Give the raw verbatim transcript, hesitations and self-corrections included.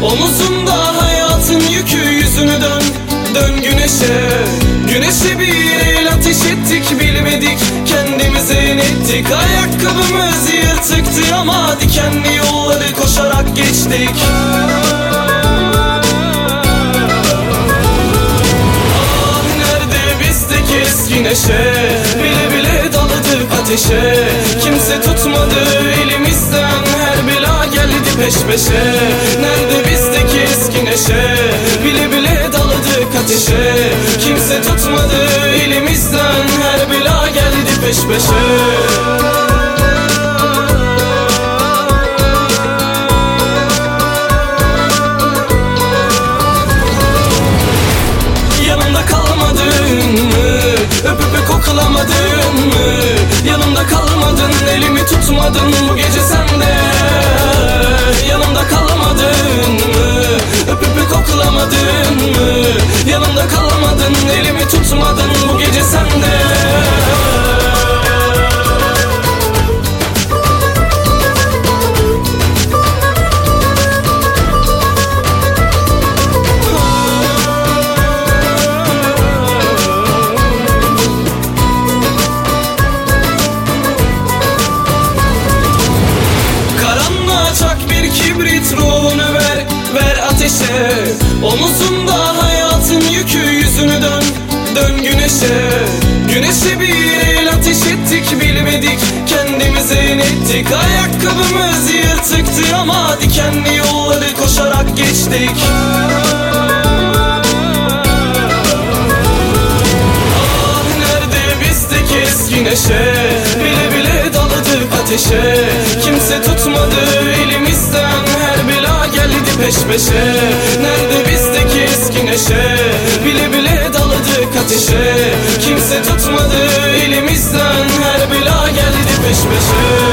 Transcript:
Omuzunda hayatın yükü, yüzünü dön, dön güneşe. Güneşe bir el ateş ettik, bilmedik kendimize inettik. Ayakkabımız yırtıktı ama dikenli yolları koşarak geçtik. Ah nerede bizdeki eski neşe, bile bile daladık ateşe. Kimse tutmadı elimizden, her bela geldi peş peşe. Nerede bizdeki eski neşe, bile bile daladık ateşe. Kimse tutmadı elimizden, her bela geldi peş peşe. Koklamadın mı? Yanımda kalmadın, elimi tutmadın bu gece sen de. Yanımda kalmadın mı? Öpüp öpüp koklamadın mı? Yanımda kalmadın, elimi tutmadın bu gece sen de. Ruhunu ver, ver ateşe. Omuzunda hayatın yükü, yüzünü dön, dön güneşe. Güneşe bir el ateş ettik, bilmedik kendimize inettik. Ayakkabımız yırtıktı ama dikenli yolları koşarak geçtik. Ah nerede bizdeki eski neşe, bile bile daladık ateşe. Kimse tutmadı elimizden, her bela geldi peş peşe. Nerede bizdeki eski neşe, bile bile daladık ateşe. Kimse tutmadı elimizden, her bela geldi peş peşe.